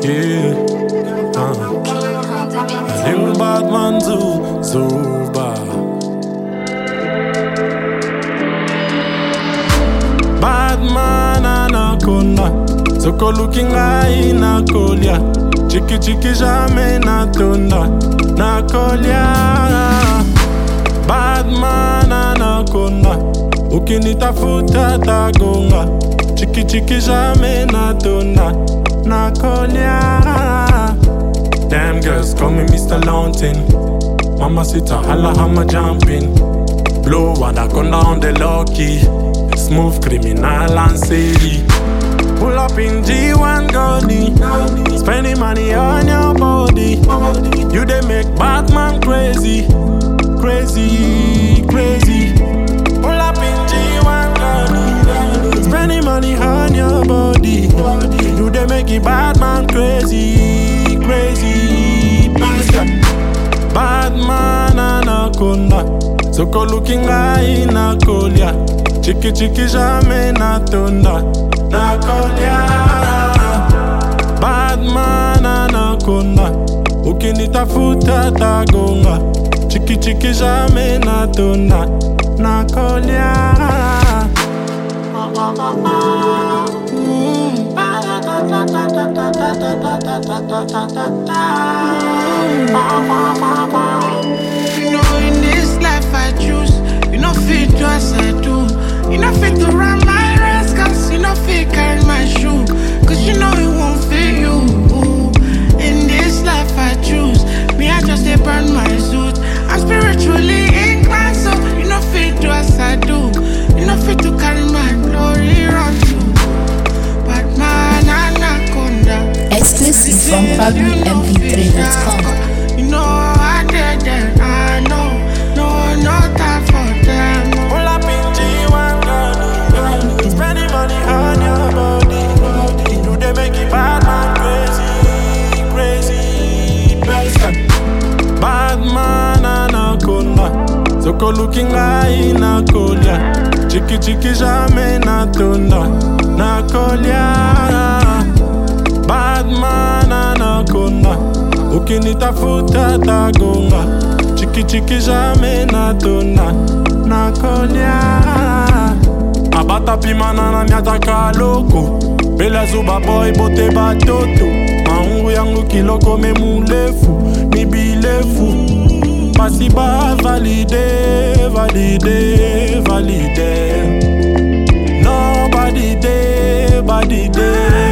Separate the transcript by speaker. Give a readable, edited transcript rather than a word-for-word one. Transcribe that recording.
Speaker 1: yeah. A little bad man Zuba. Bad man anaconda, soko looking high na kolia. Chiki chiki jamais natonda, na kolia. Bad man anaconda, ukinitafuta tagonga. Chiki chiki jamais natonda, na kolia. Damn girls call me Mr. Launting. Mama sita hala hama jumping. Blow anaconda on the lucky. Smooth criminal and shady. Pull up in G1 Goldie. Spending money on your body. You they make Batman crazy. Crazy, crazy. Pull up in G1 Goldie. Spending money on your body. You they make it Batman crazy. Crazy, Batman anaconda. Soko looking high na kolia. Chiki chiki jamais natonda, na kolia. Batman anaconda, ukinitafuta tagonga. Chiki chiki jamais natonda, na kolia.
Speaker 2: You know in this life I choose. You know fit do as I do. You know fit to run my race, cause you know fit carry my shoe. Cause you know it won't fit you. In this life I choose. Me I just burn my suit. I'm spiritually inclined, so you know fit do as I do. You know fit to carry my glory run to. But man anaconda.
Speaker 3: Exclusive from PabloMP3.com.
Speaker 2: You know I did that, I know. No time for them.
Speaker 1: Pull up in G1 Goldie. Spending money on your body. You they make it bad man crazy. Crazy, bad man anaconda. Soko looking high na kolia. Chiki chiki jamais natonda, na kolia. Bad man anaconda, ukinitafuta tagonga. Chiki chiki jamais natonda, na kolia. Abata pimana na miataka loko. Bela zuba boy bote batoto. Maungu yangu kiloko me mulefu, ni bilefu. Masiba valide, valide, valide. Nobody there, body there.